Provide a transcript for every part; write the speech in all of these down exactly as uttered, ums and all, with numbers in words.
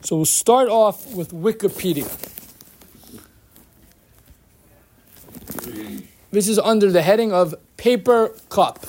So we'll start off with Wikipedia. This is under the heading of paper cup.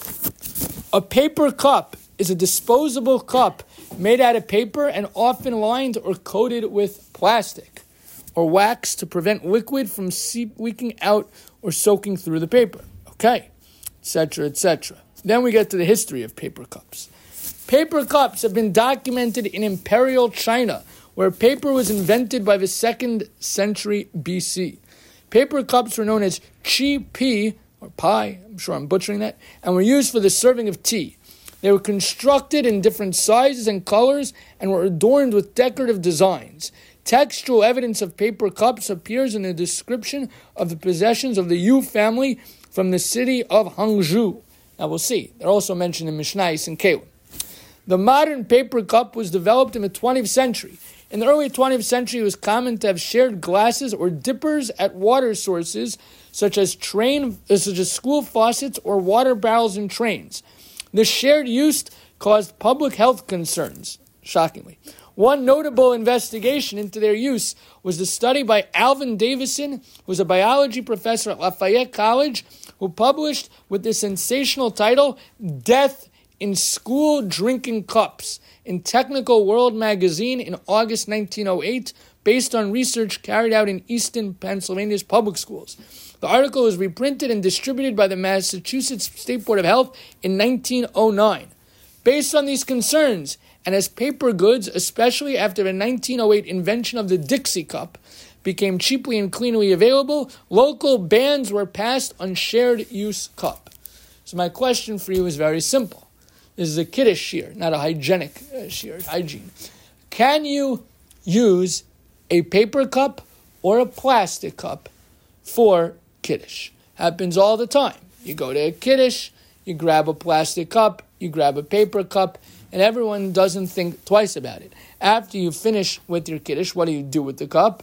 A paper cup is a disposable cup made out of paper and often lined or coated with plastic or wax to prevent liquid from seep, leaking out or soaking through the paper. Okay, et cetera, et cetera. Then we get to the history of paper cups. Paper cups have been documented in Imperial China, where paper was invented by the second century B C. Paper cups were known as chi pi, or pie, I'm sure I'm butchering that, and were used for the serving of tea. They were constructed in different sizes and colors and were adorned with decorative designs. Textual evidence of paper cups appears in the description of the possessions of the Yu family from the city of Hangzhou. Now we'll see. They're also mentioned in Mishnayos and Kelim. The modern paper cup was developed in the twentieth century. In the early twentieth century, it was common to have shared glasses or dippers at water sources, such as train, such as school faucets or water barrels in trains. This shared use caused public health concerns, shockingly. One notable investigation into their use was the study by Alvin Davison, who was a biology professor at Lafayette College, who published with the sensational title, Death in School Drinking Cups, in Technical World magazine in August nineteen oh eight, based on research carried out in Easton, Pennsylvania's public schools. The article was reprinted and distributed by the Massachusetts State Board of Health in nineteen oh nine. Based on these concerns, and as paper goods, especially after the nineteen oh eight invention of the Dixie cup, became cheaply and cleanly available, local bans were passed on shared-use cup. So my question for you is very simple. This is a kiddush shear, not a hygienic uh, shear, hygiene. Can you use a paper cup or a plastic cup for kiddush? Happens all the time. You go to a kiddush, you grab a plastic cup, you grab a paper cup, and everyone doesn't think twice about it. After you finish with your kiddush, what do you do with the cup?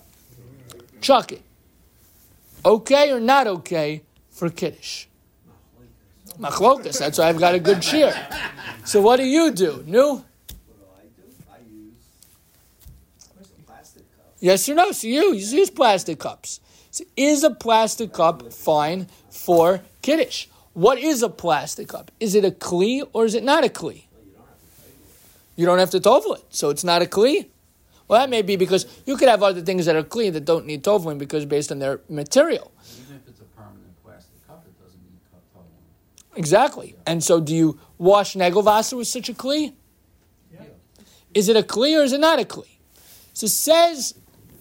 Chuck it. Okay or not okay for kiddush? Machlokas, that's why I've got a good cheer. So what do you do? Nu? What do I do? I use plastic cups. Yes or no? So you, you use plastic cups. So is a plastic cup fine for kiddush? What is a plastic cup? Is it a kli or is it not a kli? You don't have to tovel it, so it's not a kli? Well, that may be because you could have other things that are kli that don't need toveling because based on their material. Even if it's a permanent plastic cup, it doesn't need toveling. Exactly. And so do you wash Negelwasser with such a kli? Yeah. Is it a kli or is it not a kli? So says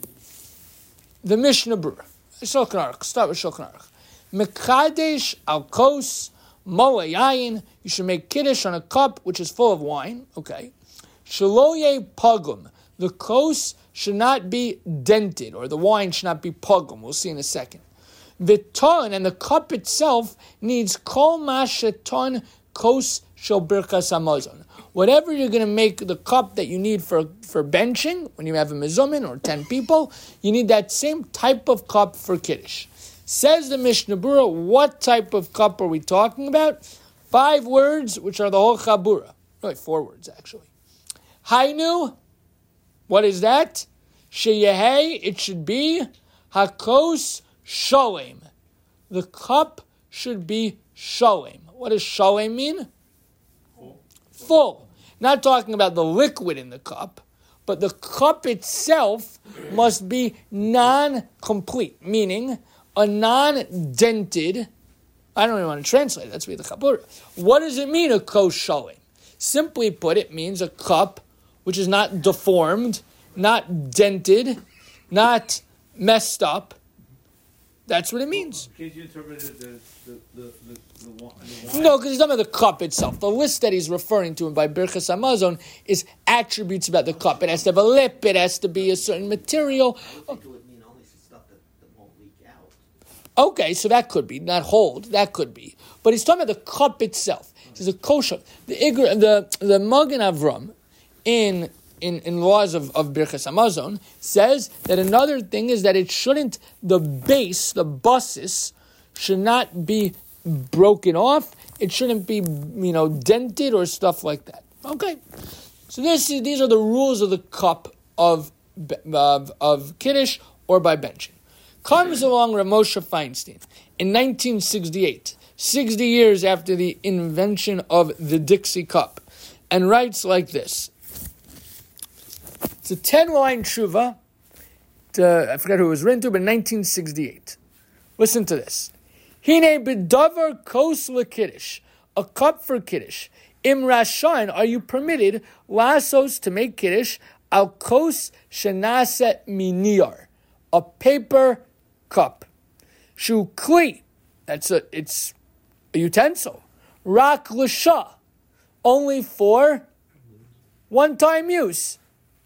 the Mishnah Berurah. Shulchan Aruch. Start with Shulchan Aruch. Mekadesh al kos mola yayin. You should make kiddush on a cup which is full of wine. Okay. Shaloye pagum. The kos should not be dented, or the wine should not be pagum. We'll see in a second. Viton, and the cup itself needs kol masheton kos shel birkas hamazon. Whatever you're going to make the cup that you need for, for benching, when you have a mezumin or ten people, you need that same type of cup for kiddush. Says the Mishnah Berurah, what type of cup are we talking about? Five words, which are the whole chabura. Really, four words, actually. Hainu, what is that? Sheyehei, it should be hakos shalem. The cup should be shalem. What does shalem mean? Full. Full. Not talking about the liquid in the cup, but the cup itself must be non-complete, meaning a non-dented, I don't even want to translate it, that's what the chabura. What does it mean, a kos shalem? Simply put, it means a cup which is not deformed, not dented, not messed up. That's what it means. Can't you interpret it the the the, the, the wine? No, because he's talking about the cup itself. The list that he's referring to by Birchas Hamazon is attributes about the cup. It has to have a lip. It has to be a certain material. I would think it would mean only stuff that, that won't leak out. Okay, so that could be not hold. That could be, but he's talking about the cup itself. He says a kosher. The Igra, the the Magen Avram in. In, in laws of, of Birchas Hamazon, says that another thing is that it shouldn't, the base, the basis, should not be broken off. It shouldn't be, you know, dented or stuff like that. Okay. So this is, these are the rules of the cup of of, of Kiddush or by benching. Comes along Rav Moshe Feinstein in nineteen sixty-eight, sixty years after the invention of the Dixie Cup, and writes like this. It's a ten-line tshuva. To, I forget who it was written to, but nineteen sixty-eight. Listen to this. Hine bedavar kos lekiddush, a cup for kiddush. Im rashain, are you permitted lasos to make kiddush al kos shenaset miniyar, a paper cup. Shu kli, that's a it's a utensil. Rak l'sha, only for one-time use.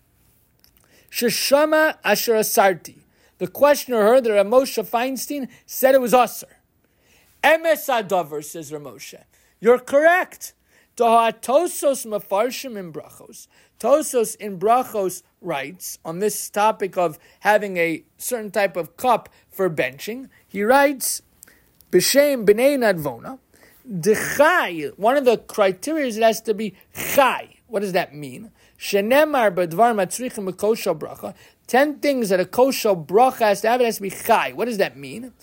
Sheshama asher asarti. The questioner heard that Rav Moshe Feinstein said it was usher. Emes adavar, says Rav Moshe. You're correct. Tosos mafarshim in brachos. Tosos in brachos writes on this topic of having a certain type of cup for benching. He writes, B'shem b'nei nadvona, d'chai, one of the criteria is it has to be chai. What does that mean? Shenemar b'dvar matzrichim b'koshel bracha. Ten things that a koshel bracha has to have, it has to be chai. What does that mean?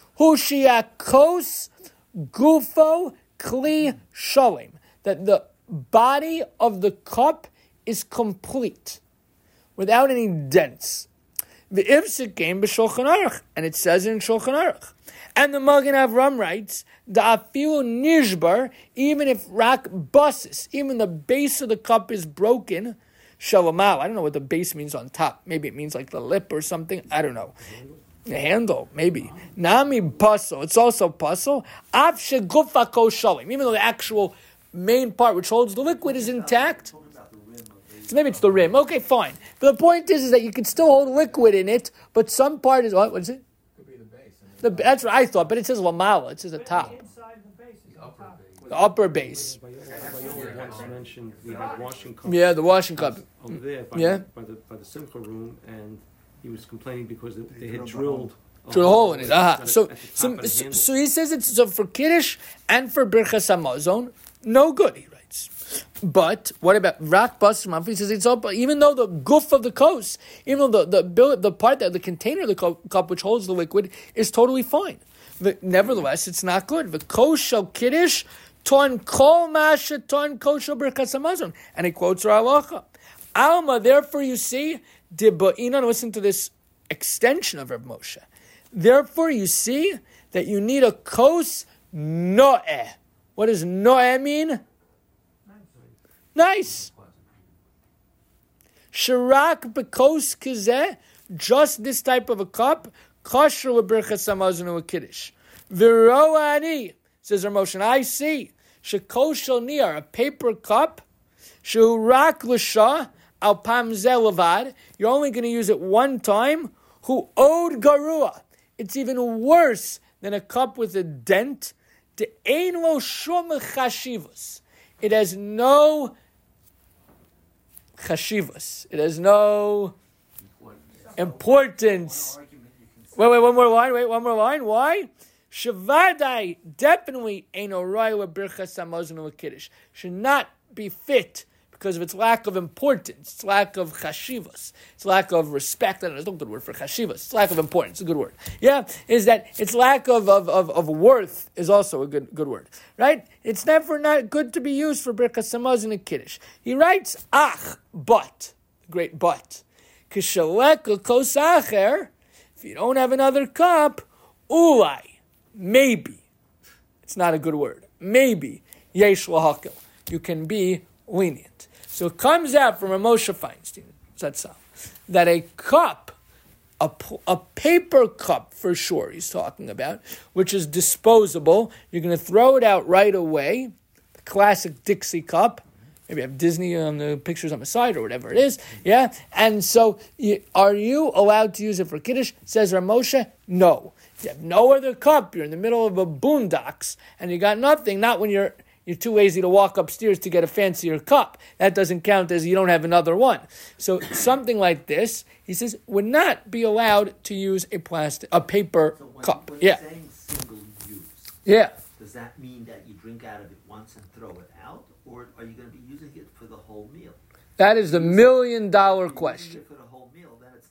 Hushiakos gufo kli shalem. That the body of the cup is complete, without any dents. The Ivsik came b'Shulchan Aruch, and it says in Shulchan Aruch. And the Magen Avram writes, the afilu nishbar, even if rak basis, even the base of the cup is broken, shalamal. I don't know what the base means on top. Maybe it means like the lip or something. I don't know. The handle, maybe. Nami puzzle. It's also puzzle. Av shegufa ko shalim. Even though the actual main part which holds the liquid is intact. So maybe it's the rim. Okay, fine. But the point is, is that you can still hold liquid in it, but some part is what? What is it? Could be the base. The, that's what I thought, but it says lamala. It says the top. Inside the base is The on upper top. base. The upper base. Bayola once mentioned we had washing cups. Yeah, the washing cup. Over there by, Yeah. the, by the by the simcha room, and he was complaining because they, they had drilled Through the hole in it. Aha. at So, the top so, of the so, handle. so he says it's so for Kiddush and for Birchas Hamazon, no good, he writes. But what about Rak Bas Mafi? He says it's all, even though the goof of the kos, even though the, the, the part that the container of the cup which holds the liquid is totally fine. But nevertheless, it's not good. The kos shel Kiddush, ton kol masha ton kos shel Birchas Hamazon. And he quotes Rav Halacha. Alma, therefore you see, Dibba'inan, listen to this extension of Rav Moshe. Therefore, you see that you need a kos no'eh. What does no'eh mean? Nice. Shirak bekos kizeh, just this type of a cup, kosher l'birchas hamazon u'kiddush. V'ro'ani, says Rav Moshe, I see, shekoshel niyar, a paper cup, shehurak l'shah, al pam zeh levad, you're only going to use it one time, hu od garua, it's even worse than a cup with a dent, de ein lo shum chashivus, it has no chashivus, it has no importance. Wait, wait, one more line, wait, one more line, why? Shavadai, definitely ain't a roy birchas hamazon u'kiddush, should not be fit because of its lack of importance, its lack of chashivas, its lack of respect. I don't know, there's no good word for chashivas. It's lack of importance, a good word. Yeah, is that its lack of, of, of, of worth is also a good good word, right? It's never not good to be used for birchas hamazon and kiddush. He writes, ach, but, great but, kishalek kos acher, if you don't have another cup, ulai, maybe, it's not a good word, maybe, yesh lahakil, you can be lenient. So it comes out from a Moshe Feinstein, Zatzal, that a cup, a, a paper cup for sure he's talking about, which is disposable, you're going to throw it out right away, the classic Dixie cup, maybe have Disney on the pictures on the side or whatever it is, yeah? And so you, are you allowed to use it for Kiddush? Says Rav Moshe, no. If you have no other cup, you're in the middle of a boondocks, and you got nothing, not when you're You're too lazy to walk upstairs to get a fancier cup. That doesn't count as you don't have another one. So something like this, he says, would not be allowed to use a plastic, a paper So when, cup. when Yeah, you're saying single use, yeah. does that mean that you drink out of it once and throw it out? Or are you going to be using it for the whole meal? That is the million dollar If you're using question. it for the whole meal, then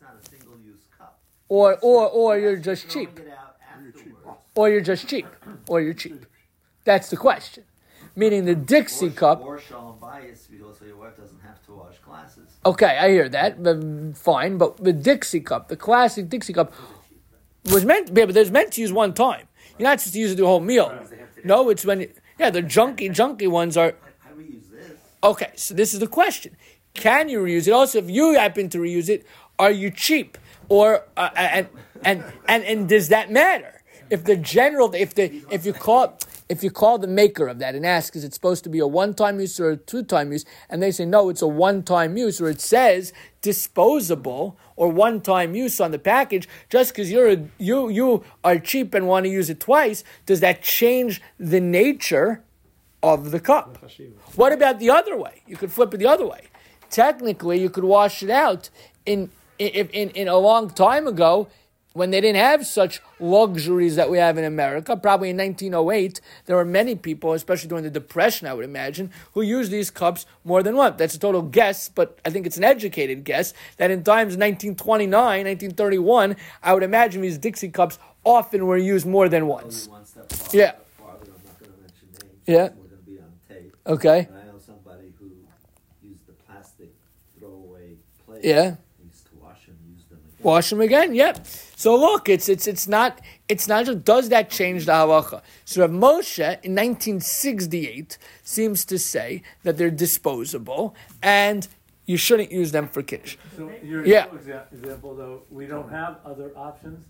not a single-use cup. Or or or Yes, you're just throwing cheap. it out afterwards. Or you're just cheap. Or you're cheap. That's the question. Meaning the Dixie Or- cup. Or shalom bias, because your wife doesn't have to wash glasses. Okay, I hear that. But fine, but the Dixie cup, the classic Dixie cup, was meant. Yeah, but there's meant to use one time. You're not supposed to use it the whole meal. No, it's when. Yeah, the junky, junky ones are. I reuse this. Okay, so this is the question: can you reuse it? Also, if you happen to reuse it, are you cheap? Or uh, and, and and and does that matter? If the general, if the if you call if you call the maker of that and ask, is it supposed to be a one-time use or a two-time use? And they say no, it's a one-time use, or it says disposable or one-time use on the package. Just because you're a, you you are cheap and want to use it twice, does that change the nature of the cup? What about the other way? You could flip it the other way. Technically, you could wash it out in in in, in a long time ago, when they didn't have such luxuries that we have in America. Probably in nineteen oh eight, there were many people, especially during the Depression, I would imagine, who used these cups more than once. That's a total guess, but I think it's an educated guess, that in times nineteen twenty-nine, nineteen thirty-one, I would imagine these Dixie cups often were used more than once. Only one step farther, Yeah. farther. I'm not going to mention names. Yeah. We're going to be on tape. Okay? And I know somebody who used the plastic throwaway plates. Yeah. He used to wash them, use them again. Wash them again, yep. So look, it's it's it's not it's not just does that change the halacha? So Rav Moshe in nineteen sixty-eight seems to say that they're disposable and you shouldn't use them for kiddush. So your Yeah. exa- example, though, we don't have other options.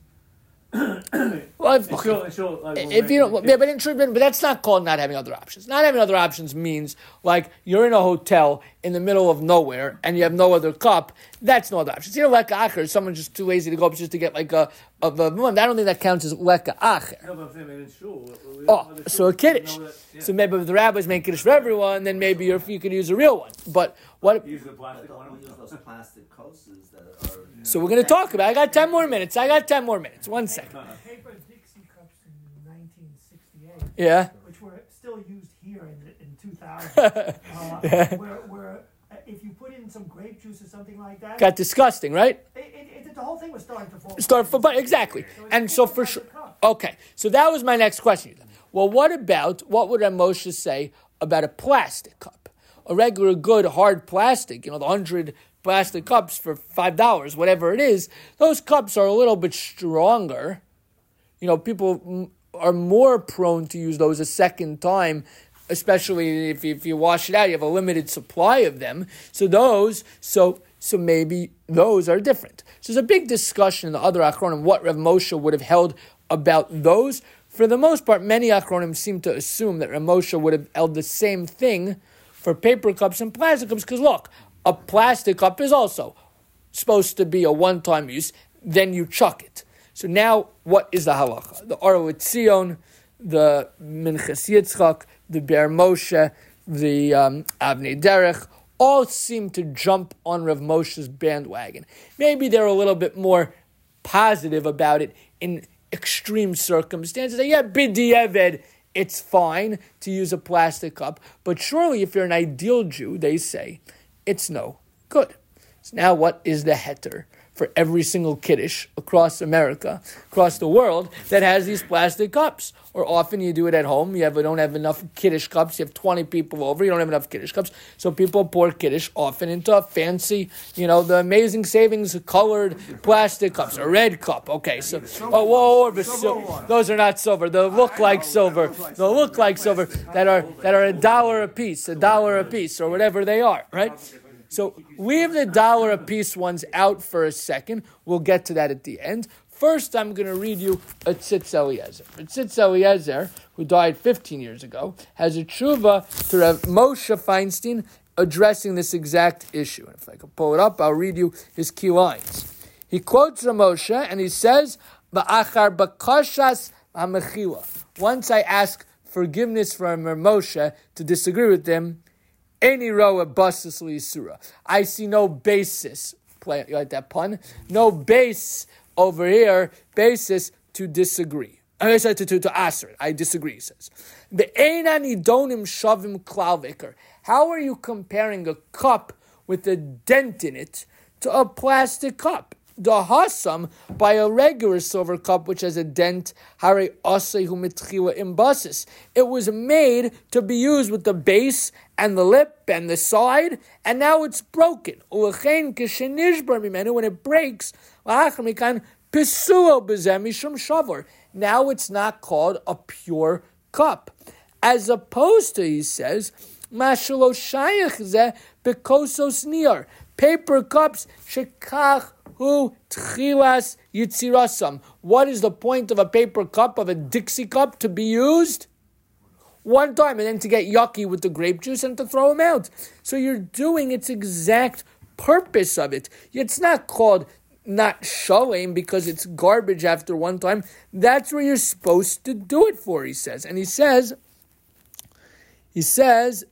Well, if, And she'll- and she'll, like, when if we're you don't, making yeah, but in truth, but that's not called not having other options. Not having other options means like you're in a hotel in the middle of nowhere and you have no other cup. That's no other options. You know, leka acher, someone's just too lazy to go up just to get like a of a one. I don't think that counts as leka acher. No, but I'm saying in shul. we- we Oh, don't have so a shul, kiddush. we know that- yeah. So maybe if the rabbis make kiddush for everyone, then maybe you're, you could use a real one. But what? Use the plastic But one. don't use those plastic coasters that are. So we're going to talk about it. I got ten more minutes. I got ten more minutes. One second. Paper Dixie cups in nineteen sixty-eight, Yeah. which were still used here in, in two thousand, uh, where, where uh, if you put in some grape juice or something like that, Got disgusting, right? it, it, it, the whole thing was starting to fall. Start for but exactly. So it's And so different for type sure. of cup. Okay. So that was my next question. Well, what about what would Rav Moshe say about a plastic cup? A regular good hard plastic, you know, the hundred plastic cups for five dollars, whatever it is. Those cups are a little bit stronger. You know, people mm, are more prone to use those a second time, especially if you, if you wash it out. You have a limited supply of them. So those, so so maybe those are different. So there's a big discussion in the other Achronim what Rav Moshe would have held about those. For the most part, many Achronim seem to assume that Rav Moshe would have held the same thing for paper cups and plastic cups. Because look, a plastic cup is also supposed to be a one-time use. Then you chuck it. So now, what is the halacha? The Or Tzion, the Minchas Yitzchak, the Ber Moshe, the um, Avnei Derech, all seem to jump on Rav Moshe's bandwagon. Maybe they're a little bit more positive about it in extreme circumstances. Yeah, b'di'eved, it's fine to use a plastic cup, but surely if you're an ideal Jew, they say, it's no good. So now what is the heter for every single kiddush across America, across the world, that has these plastic cups? Or often you do it at home, you have, don't have enough kiddush cups, you have twenty people over, you don't have enough kiddush cups, so people pour kiddush often into a fancy, you know, the Amazing Savings colored plastic cups, a red cup, okay, so, oh, whoa, whoa, sil- those are not silver, they look like silver, they look like silver, that are, that are a dollar a piece, a dollar a piece, or whatever they are, right? So leave the dollar a piece ones out for a second. We'll get to that at the end. First, I'm going to read you a Tzitz Eliezer. A Tzitz Eliezer, who died fifteen years ago, has a tshuva to Rav Moshe Feinstein addressing this exact issue. And if I can pull it up, I'll read you his key lines. He quotes Rav Moshe and he says, "Ba'achar bakashas ha'mechila." Once I ask forgiveness from Rav Moshe to disagree with him, any roa basis li'isura. I see no basis. Play you like that pun? No base over here. Basis to disagree. I said to to to answer it. I disagree. He says, "Be'enani donim shavim klalviker." How are you comparing a cup with a dent in it to a plastic cup? dahasam by a regular silver cup which has a dent. Hare asehu mitchila imbasis. It was made to be used with the base and the lip and the side, and now it's broken. Ulechein kishenishbar mimenu, when it breaks, la'achar mikan pisuo b'zeh mishum shavar. Now it's not called a pure cup, as opposed to, he says, mashalo shayach zeh bekosos niyar, paper cups shekach hu tchilas yitzirasam. What is the point of a paper cup, of a Dixie cup, to be used one time and then to get yucky with the grape juice and to throw them out? So you're doing its exact purpose of it. It's not called not shalem because it's garbage after one time. That's where you're supposed to do it for, he says. And he says, he says,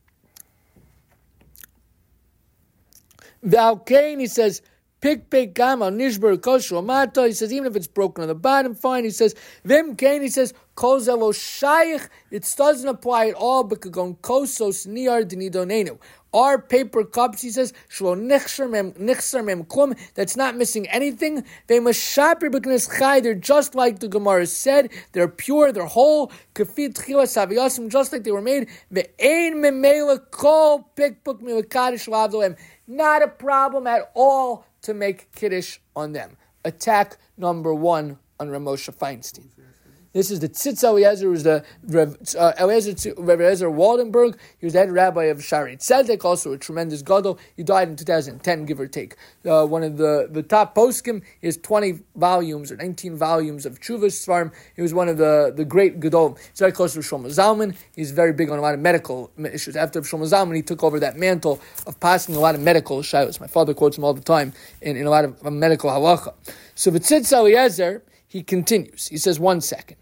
Valkain, he says, Pick pick gama nishbar kosher mata. He says even if it's broken on the bottom, fine. He says vim kain. He says kol zelo shaykh. It doesn't apply at all because gon kosos niar dinidonenu. Our paper cups, he says, shlo nichser mem nichser mem klum. That's not missing anything. They mashaper b'knes chai. They're just like the Gemara said. They're pure. They're whole. Kafit chilas haviyasim, just like they were made. Ve'ein memela kol pick book milakadish lavdoem. Not a problem at all to make kiddush on them. Attack number one on Rav Moshe Feinstein. This is the Tzitz Eliezer, who was the Rev, uh, Eliezer, Rev Eliezer Waldenberg. He was the head rabbi of Shari Tzedek, also a tremendous gadol. He died in two thousand ten, give or take. Uh, one of the, the top poskim. He has twenty volumes or nineteen volumes of Chuvas Svarim. He was one of the, the great gadol. He's very close to Shlomo Zalman. He's very big on a lot of medical issues. After Shlomo Zalman, he took over that mantle of passing a lot of medical shilos. My father quotes him all the time in, in a lot of uh, medical halacha. So the Tzitz Eliezer, he continues. He says, one second.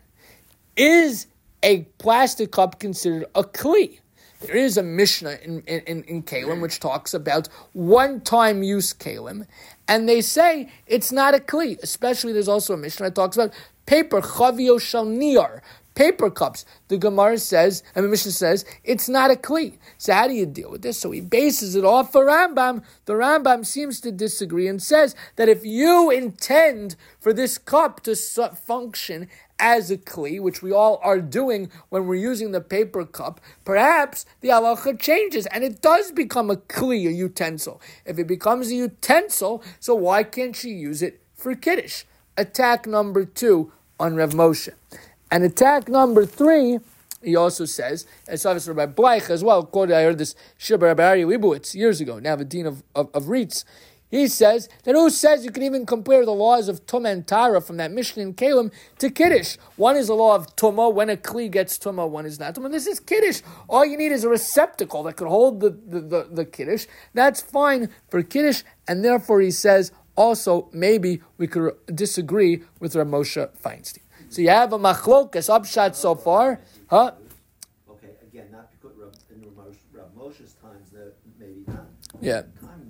Is a plastic cup considered a kli? There is a Mishnah in, in, in Kalim which talks about one-time use Kalim, and they say it's not a kli. Especially there's also a Mishnah that talks about paper, chavio shal niyar, paper cups. The Gemara says, and the Mishnah says, it's not a kli. So how do you deal with this? So he bases it off for Rambam. The Rambam seems to disagree and says that if you intend for this cup to function as a kli, which we all are doing when we're using the paper cup, perhaps the halacha changes and it does become a kli, a utensil. If it becomes a utensil, so why can't you use it for kiddush? Attack number two on Rav Moshe. And attack number three, he also says, as obviously Rabbi Bleich as well, quoted, I heard this Shir Rabbi Ari Leibowitz years ago, now the dean of, of, of Reitz. He says that who says you can even compare the laws of Tumah and Tara from that Mishnah in Kalim to Kiddush? One is the law of Tumah, when a Kli gets Tumah, one is not Tumah. This is Kiddush. All you need is a receptacle that could hold the, the, the, the Kiddush. That's fine for Kiddush, and therefore he says also maybe we could disagree with Rav Moshe Feinstein. So you have a machlokas upshot so far, huh? Okay, again, not because Rav, in Rav, Rav Moshe's times, no, maybe not. Yeah.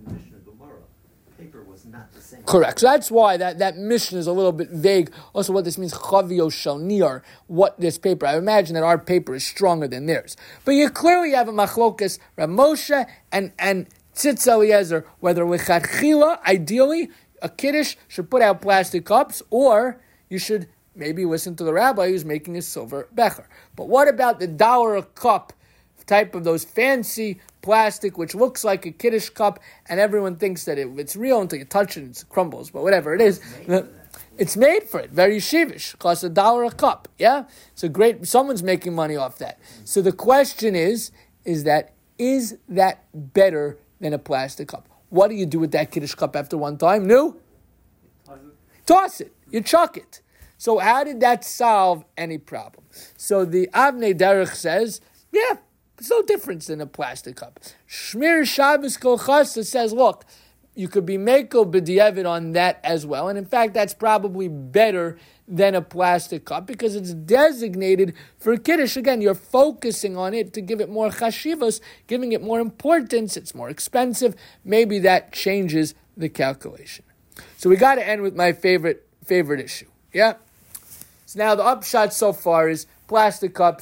Paper was not the same. Correct. So that's why that, that mission is a little bit vague. Also, what this means, chavio shal niyar, what this paper. I imagine that our paper is stronger than theirs. But you clearly have a machlokas, Rav Moshe and and Tzitz Eliezer, whether lechatchila, ideally, a kiddush should put out plastic cups, or you should maybe listen to the rabbi who's making a silver becher. But what about the dollar a cup type of those fancy plastic, which looks like a kiddush cup, and everyone thinks that it, it's real until you touch it and it crumbles, but whatever it is, it's made for it. Very sheevish. Costs a dollar a cup. Yeah? It's a great, someone's making money off that. So the question is, is that, is that better than a plastic cup? What do you do with that kiddush cup after one time? New? Toss it. You chuck it. So how did that solve any problem? So the Avnei Derech says, yeah, it's no difference than a plastic cup. Shmir Shabbos Kol Chasa says, look, you could be meko b'diavad on that as well. And in fact, that's probably better than a plastic cup because it's designated for kiddush. Again, you're focusing on it to give it more chashivos, giving it more importance. It's more expensive. Maybe that changes the calculation. So we got to end with my favorite favorite issue. Yeah? So now the upshot so far is plastic cups,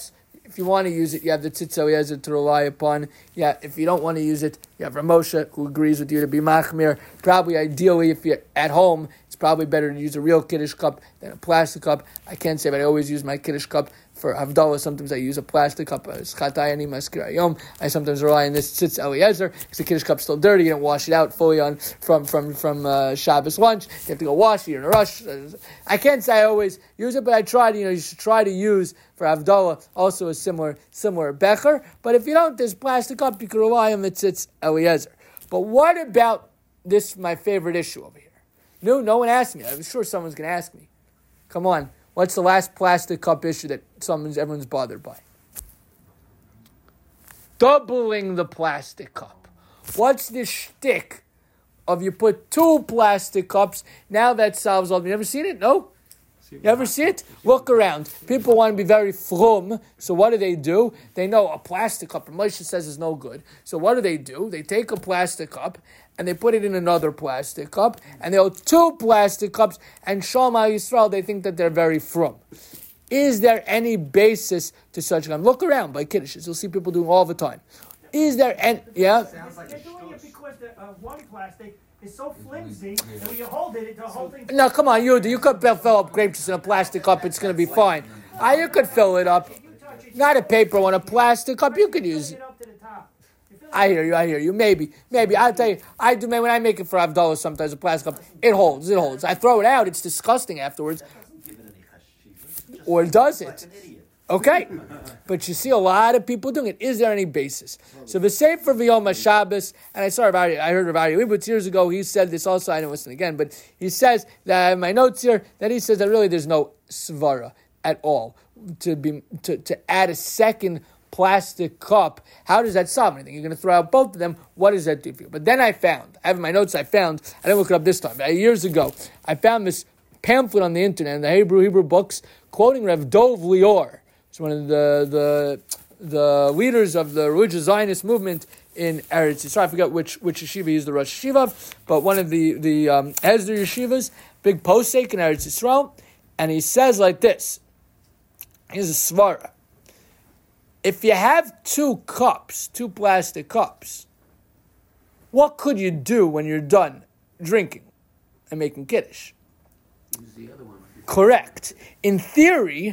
If you want to use it, you have the Tzitz Eliezer to rely upon. Yeah, if you don't want to use it, you have Ramosha, who agrees with you to be machmir. Probably, ideally, if you're at home, it's probably better to use a real Kiddush cup than a plastic cup. I can't say, but I always use my Kiddush cup for Havdalah. Sometimes I use a plastic cup. I sometimes rely on this Tzitz Eliezer, because the Kiddush cup's still dirty. You don't wash it out fully on from from from uh, Shabbos lunch. You have to go wash it. You're in a rush. I can't say I always use it, but I try to. You know, you should try to use for Havdalah also a similar similar becher. But if you don't, there's plastic cup. You can rely on the Tzitz Eliezer. But what about this? My favorite issue over here. No, no one asked me. I'm sure someone's going to ask me. Come on. What's the last plastic cup issue that someone's everyone's bothered by? Doubling the plastic cup. What's the shtick of you put two plastic cups? Now that solves all. You ever seen it? No? You ever see it? Look around. People want to be very frum. So what do they do? They know a plastic cup, Moshe says, is no good. So what do they do? They take a plastic cup and they put it in another plastic cup, and they'll two plastic cups, and Shema Yisrael, they think that they're very frum. Is there any basis to such a... Look around by Kiddushes. You'll see people doing all the time. Is there any... Yeah? They're doing it because the uh, one plastic is so flimsy that when you hold it, the whole thing... No, come on, you do. You could fill up grape juice in a plastic cup. It's going to be fine. Ah, you could fill it up. Not a paper one, a plastic cup. You could use it. I hear you, I hear you. Maybe, maybe. I'll tell you, I do, man, when I make it for Havdalah sometimes, a plastic cup, it holds, it holds. I throw it out, it's disgusting afterwards. Or does it? Okay. But you see a lot of people doing it. Is there any basis? So the Sefer V'Yom HaShabbos, and I saw about it, I heard about it Leibowitz years ago, he said this also, I didn't listen again, but he says, that in my notes here, that he says that really there's no svara at all to be to, to add a second plastic cup. How does that solve anything? You're going to throw out both of them. What does that do for you? But then I found, I have in my notes, I found, I didn't look it up this time, but years ago, I found this pamphlet on the internet in the Hebrew Hebrew books quoting Rav Dov Lior. It's one of the the the leaders of the religious Zionist movement in Eretz Yisrael. I forget which which yeshiva he's the Rosh Yeshiva, but one of the the um, Hesder yeshivas, big posek in Eretz Yisrael, and he says like this. Here's a svara. If you have two cups, two plastic cups, what could you do when you're done drinking and making kiddush? Use the other one. Correct. In theory,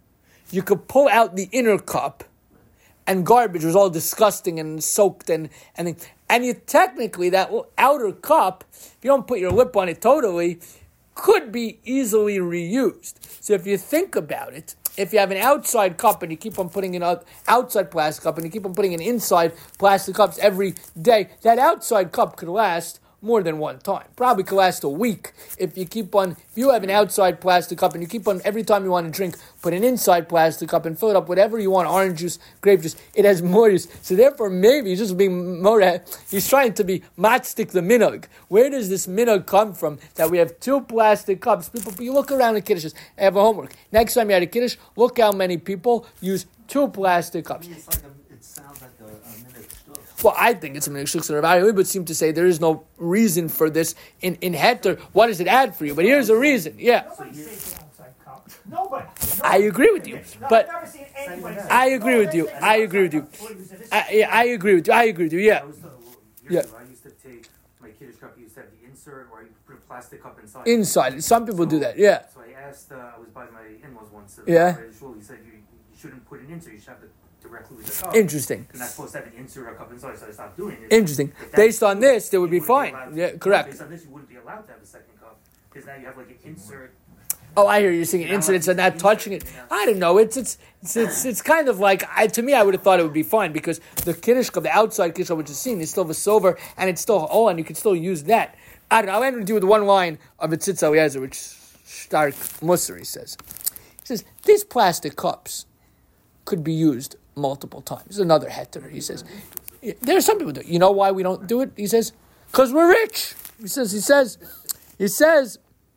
you could pull out the inner cup and garbage was all disgusting and soaked and and and you technically that outer cup, if you don't put your lip on it totally, could be easily reused. So if you think about it, if you have an outside cup and you keep on putting in an outside plastic cup and you keep on putting in inside plastic cups every day, that outside cup could last more than one time. Probably could last a week if you keep on, if you have an outside plastic cup and you keep on, every time you want to drink, put an inside plastic cup and fill it up whatever you want, orange juice, grape juice, it has more use. So therefore maybe he's just being more, he's trying to be matchstick the minhag. Where does this minhag come from that we have two plastic cups? People, you look around at Kiddush, I have a homework. Next time you're at a Kiddush, look how many people use two plastic cups. It's like a, it sounds like a, a minute shtuch. Well, I think it's a minhag shtuch, and Rav would seem to say there is no reason for this in, in Heter. What does it add for you? But here's a reason. Yeah. Nobody says an outside cup. Nobody. I agree with you. No, But I've never seen anybody say- I agree No, with they you. say I it's agree with you. outside cup. What do you say? This I, yeah, I agree with you. I agree with you. Yeah. I was told years Yeah. ago, I used to take my Kiddush cup, I used to have the insert, or I put a plastic cup inside. Inside. Some people do that. Yeah. So I asked, uh, I was by my in-laws once. Uh, Yeah. He said you, you shouldn't put an insert, you should have it directly with the cup. Interesting. You're not supposed to have an insert or a cup inside, so I stopped doing it. Interesting. But that- Based on this, they would be you wouldn't fine. allowed to- Yeah, correct. Based on this, you wouldn't be allowed to have a second cup, because now you have like an insert. Oh, I hear you saying incidents and not touching it. I don't know. It's it's it's it's, it's kind of like I, to me. I would have thought it would be fine because the kiddush cup, the outside kiddush cup, which is seen, is still the silver and it's still oh, and you can still use that. I don't know. I'll end with you with one line of the Tzitz Eliezer, which Stark Musari says. He says these plastic cups could be used multiple times. This is another heter. He says there are some people do it. You know why we don't do it? He says because we're rich. He says he says he says.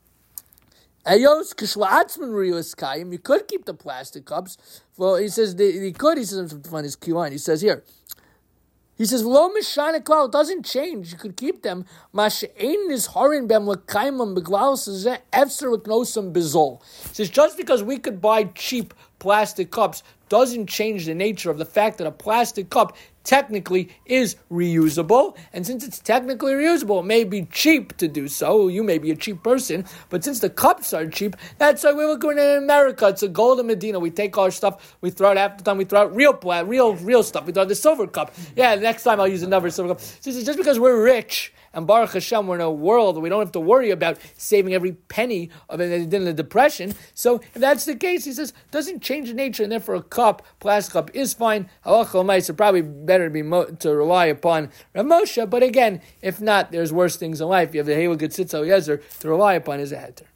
Ayos kishwaatzman rius kayim. You could keep the plastic cups. Well, he says they, he could. He says I'm find his Q line. He says here. He says lo mishana klal. It doesn't change. You could keep them. Mashein is horin bem lekaimam beglal says efser leknosam bezol. He says just because we could buy cheap plastic cups doesn't change the nature of the fact that a plastic cup technically is reusable, and since it's technically reusable, it may be cheap to do so. You may be a cheap person, but since the cups are cheap, that's why we were going to America. It's a golden Medina. We take our stuff, we throw it half the time, we throw out real pla- real real stuff. We throw out the silver cup. Yeah, next time I'll use another silver cup. So just because we're rich, and Baruch Hashem, we're in a world where we don't have to worry about saving every penny of it in the depression. So if that's the case, he says, doesn't change the nature, and therefore a cup, plastic cup, is fine. Halacha l'maisa, probably better to be mo- to rely upon Rav Moshe. But again, if not, there's worse things in life. You have the Heilig Tzitz Eliezer to rely upon as a heter.